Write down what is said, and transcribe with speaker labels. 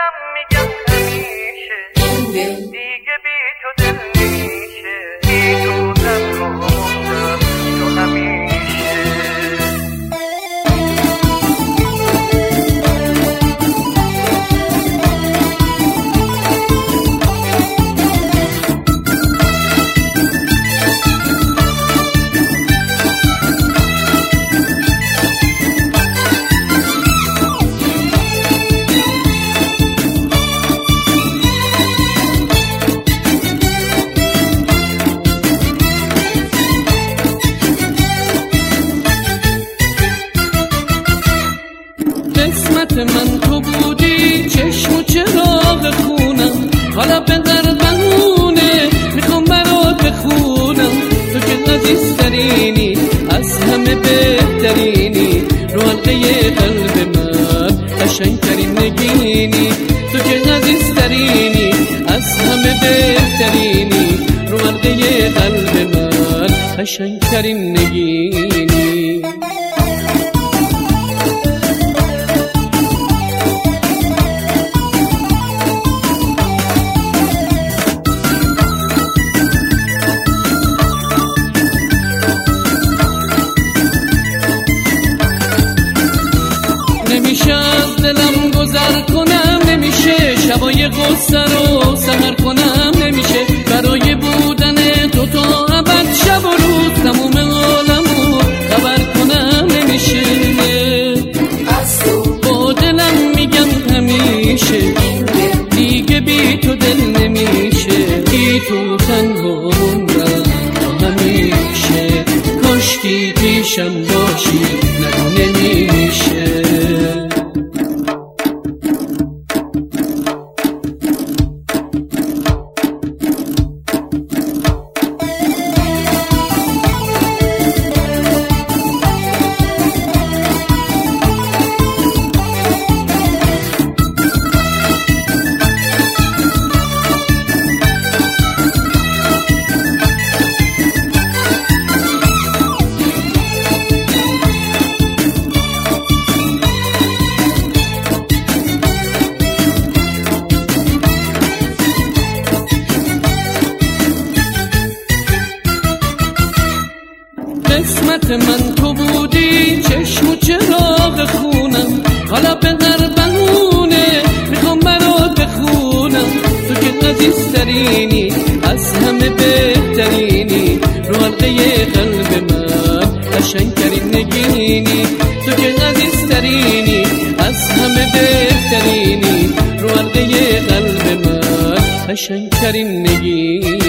Speaker 1: دلم میگم همیشه دیگه بی تو دل نمیشه، بی تو تنها موندم تو همیشه.
Speaker 2: قسمت من تو بودی، چشم و چراغ خونم، حالا به در بهونه میخوام برات بخونم. تو که عزیزترینی، از همه بهترینی، رو حلقه قلب من قشنگترین نگینی. تو که عزیزترینی، از همه بهترینی، رو حلقه قلب من قشنگترین نگینی. نمیشه از دلم گذر کنم، نمیشه شبای غصه رو سحر کنم، نمیشه برای بودن تو تا ابد شب و روز تموم عالمو خبر کنم، نمیشه از تو با دلم میگم همیشه دیگه بی تو دل نمیشه، بی تو تنها موندم همیشه. کاشکی پیشم باشی نگو نمیشه. قسمت من تو بودی، چشم و چراغ خونم، حالا به در بهونه میخوام برات بخونم. تو که عزیزترینی، از همه بهترینی، رو حلقه قلب من قشنگترین نگینی. تو که عزیزترینی، از همه بهترینی، رو حلقه قلب من قشنگترین نگینی.